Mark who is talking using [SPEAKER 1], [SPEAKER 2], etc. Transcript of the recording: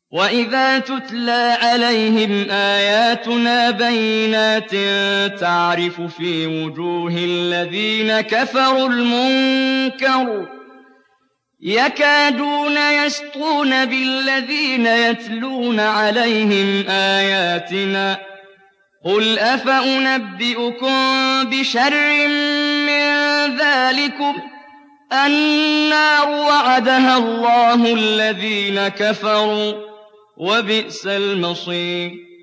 [SPEAKER 1] وَإِذَا تُتْلَىٰ عَلَيْهِمْ آيَاتُنَا بَيِّنَاتٍ تَعْرِفُ فِي وُجُوهِ الَّذِينَ كَفَرُوا الْمُنكَرَ يَكَادُونَ يَسْطُونَ بِالَّذِينَ يَتْلُونَ عَلَيْهِمْ آيَاتِنَا ۗ قُلْ أَفَأُنَبِّئُكُم بِشَرٍّ مِّن ذَٰلِكُمُ النَّارُ وَعَدَهَا اللَّهُ الَّذِينَ كَفَرُوا ۖ وَبِئْسَ الْمَصِيرُ